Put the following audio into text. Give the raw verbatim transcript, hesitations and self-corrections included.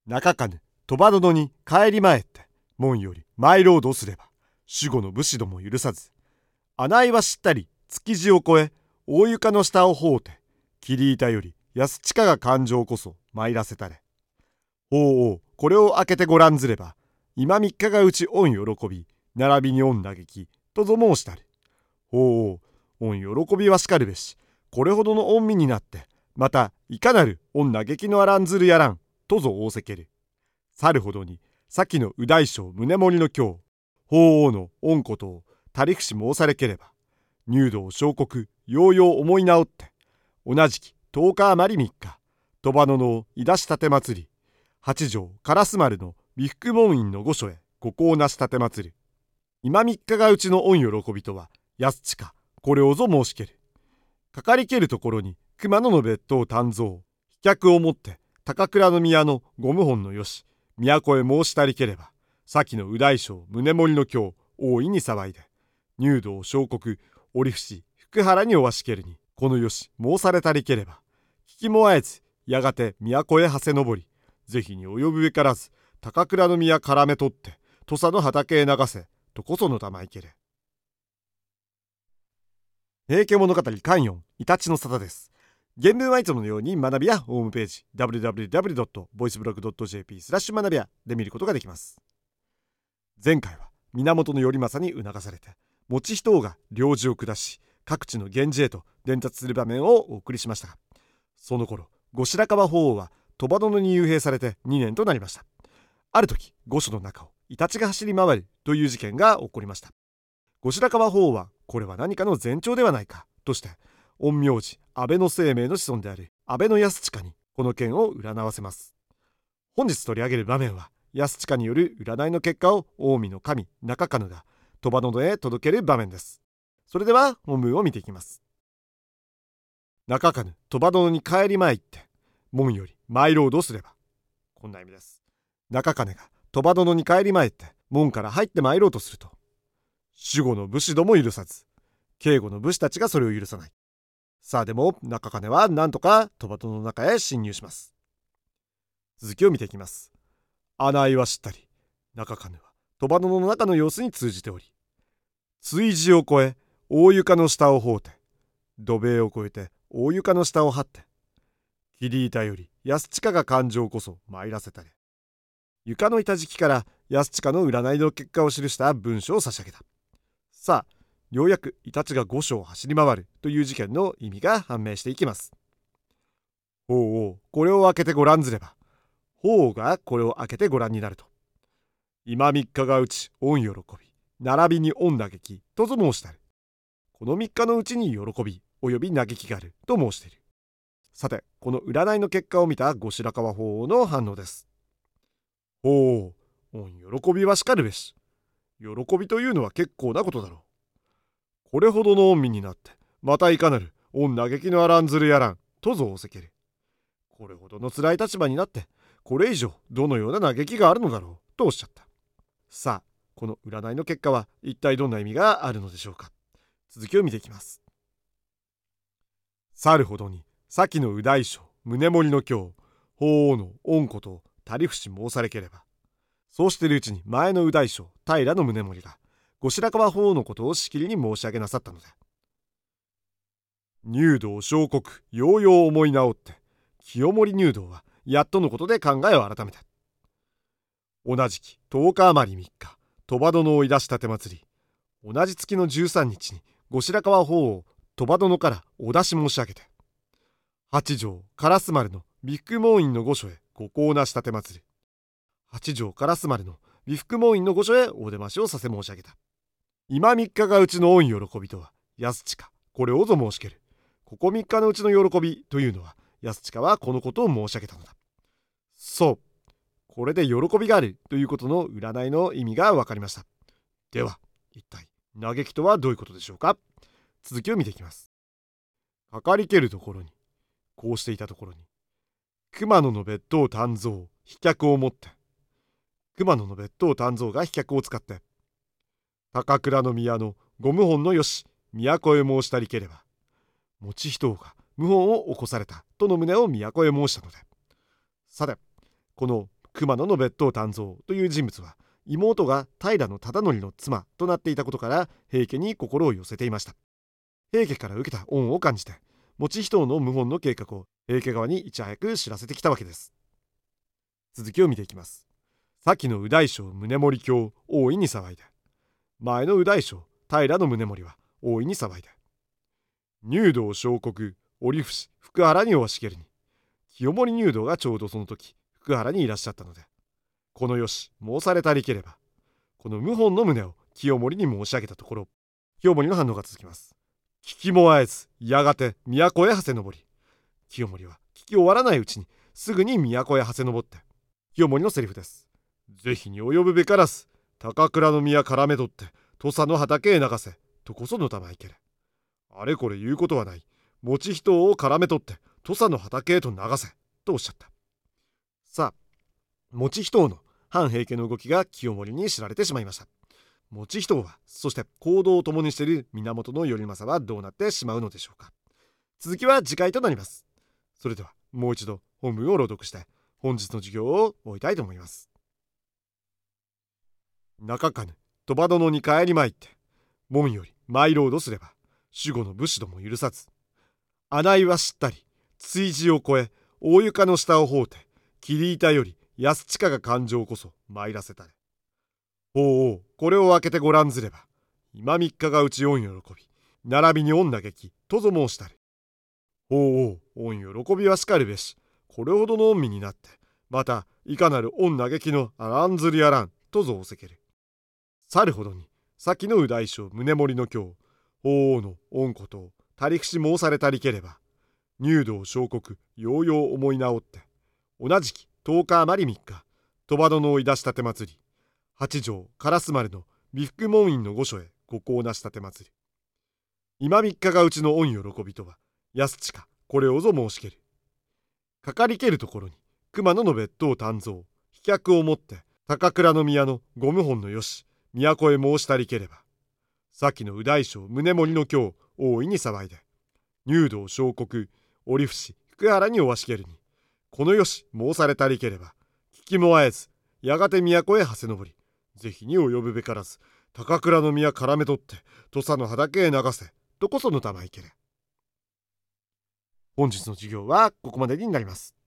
中かぬ鳥羽殿に帰り前って門より参ろうとすれば、守護の武士ども許さず、穴井は知ったり築地を越え大床の下を放うて、切板より安親が感情こそ参らせたれ。おうおう、これを開けてご覧ずれば、今三日がうち御喜び、並びに御嘆き、とぞ申したる。おうおう、御喜びはしかるべし、これほどの御身になって、またいかなる御嘆きのあらんずるやらん、とぞ仰せける。さるほどに、先の右大将宗盛の今日、法皇の御ことをたりふし申されければ、入道小国、ようよう思い直って、同じき十日余り三日、鳥羽殿をいだし立て祭り、八条烏丸の美福門院の御所へご行なし立て祭る。今三日がうちの御喜びとは、安親、これをぞ申しける。かかりけるところに、熊野の別当湛蔵、飛脚をもって、高倉宮の御謀反のよし、都へ申したりければ、先の右大将宗盛の今日、大いに騒いで、入道小国、折伏、福原におわしけるに、このよし、申されたりければ、聞きもあえず、やがて都へはせ登り、ぜひに及ぶべからず、高倉宮絡め取って、土佐の畑へ流せ、とこそのたまいけれ。平家物語巻よん、イタチの沙汰です。原文はいつものように学びやホームページ ダブリューダブリューダブリュードットボイスブログドットジェーピー スラッシュ学びやで見ることができます。前回は源頼政に促されて、以仁王が領事を下し、各地の源氏へと伝達する場面をお送りしましたが、その頃、後白河法皇は鳥羽殿に幽閉されてにねんとなりました。ある時、御所の中をイタチが走り回るという事件が起こりました。後白河法皇は、これは何かの前兆ではないかとして、陰陽師安倍の生命の子孫である安倍の安親にこの件を占わせます。本日取り上げる場面は、安親による占いの結果を近江の神中兼が鳥羽殿へ届ける場面です。それでは本文を見ていきます。中兼鳥羽殿に帰り参って、門より参ろうとすれば、こんな意味です。中兼が鳥羽殿に帰り参って門から入って参ろうとすると、守護の武士ども許さず、警護の武士たちがそれを許さない。さあでも中兼はなんとか鳥羽殿の中へ侵入します。続きを見ていきます。穴井は知ったり、中兼は鳥羽殿の中の様子に通じており、築地を越え大床の下を放うて、土塀を越えて大床の下を張って、切り板より安親が感情こそ参らせたれ。床の板敷きから安親の占いの結果を記した文書を差し上げた。さあ、ようやくイタチが御所を走り回るという事件の意味が判明していきます。法皇、これを開けてご覧ずれば、法皇がこれを開けてご覧になると、今三日がうち御喜び、並びに御嘆きとぞ申したる。この三日のうちに喜びおよび嘆きがあると申している。さて、この占いの結果を見た後白河法皇の反応です。法皇、御喜びはしかるべし。喜びというのは結構なことだろう。これほどの御身になって、またいかなる御嘆きのあらんずるやらん、とぞ仰せける。これほどの辛い立場になって、これ以上どのような嘆きがあるのだろう、とおっしゃった。さあ、この占いの結果は一体どんな意味があるのでしょうか。続きを見ていきます。さるほどに、先の右大将宗盛の今日、法皇の御ことをたりふし申されければ、そうしているうちに前の右大将平宗盛が後白河法皇のことをしきりに申し上げなさったので、入道小国、ようよう思い直って、清盛入道はやっとのことで考えを改めた。同じきとおか余りみっか、鳥羽殿をいだし立て祭り、同じ月のじゅうさんにちに後白河法皇鳥羽殿からお出し申し上げて、八条烏丸の美福門院の御所へご行なし立て祭り、八条烏丸の美福門院の御所へお出ましをさせ申し上げた。今三日がうちの御喜びとは安親、これをぞ申しける。ここ三日のうちの喜びというのは、安親はこのことを申し上げたのだ。そう、これで喜びがあるということの占いの意味が分かりました。では一体嘆きとはどういうことでしょうか。続きを見ていきます。かかりけるところに、こうしていたところに、熊野の別当湛蔵、飛脚を持って、熊野の別当湛蔵が飛脚を使って、高倉宮の御謀反のよし、都へ申したりければ、以仁王が謀反を起こされたとの旨を都へ申したので、さて、この熊野の別当湛増という人物は妹が平忠則の妻となっていたことから平家に心を寄せていました。平家から受けた恩を感じて以仁王の謀反の計画を平家側にいち早く知らせてきたわけです。続きを見ていきます。先の右大将宗盛卿大いに騒いで、前の右大将平宗盛は大いに騒いで、入道小国折伏福原におわしげるに、清盛入道がちょうどその時福原にいらっしゃったので、このよし申されたりければ、この謀反の旨を清盛に申し上げたところ、清盛の反応が続きます。聞きもあえずやがて都へはせ登り、清盛は聞き終わらないうちにすぐに都へはせ登って、清盛のセリフです。ぜひに及ぶべからず高倉宮からめ取って土佐の畑へ流せとこそのたまいけれ。あれこれ言うことはない。以仁王をからめ取って土佐の畑へと流せとおっしゃった。さあ、以仁王の反平家の動きが清盛に知られてしまいました。以仁王は、そして行動を共にしている源頼政はどうなってしまうのでしょうか。続きは次回となります。それではもう一度本文を朗読して本日の授業を終えたいと思います。中兼鳥羽殿に帰りまいって、門よりマイロードすれば守護の武士ども許さず、穴井は知ったり築地を越え大床の下を放って切板より安親が勘定こそ参らせたれ。おうおう、これを開けてご覧ずれば、今三日がうち御喜び、並びに御嘆きとぞ申したれ。おうおう、御喜びはしかるべし、これほどの御身になって、またいかなる御嘆きのあらんずりあらんとぞおせける。さるほどに、先の右大将宗盛の今日、法王の御ことをたりくし申されたりければ、入道小国ようよう思い直って、同じきとおか余りみっか、鳥羽殿をいだしたて祭り、八条烏丸の美福門院の御所へご行なしたて祭り。今三日がうちの御喜びとは、安親これをぞ申しける。かかりけるところに、熊野の別当湛増、飛脚をもって高倉宮のご謀反のよし、都へ申したりければ、先の右大将宗盛の今日大いに騒いで、入道小国折伏福原におわしげるに、このよし申されたりければ、聞きもあえずやがて都へはせ登り、ぜひに及ぶべからず高倉宮からめ取って土佐の畑へ流せとこそのたまいけれ。本日の授業はここまでになります。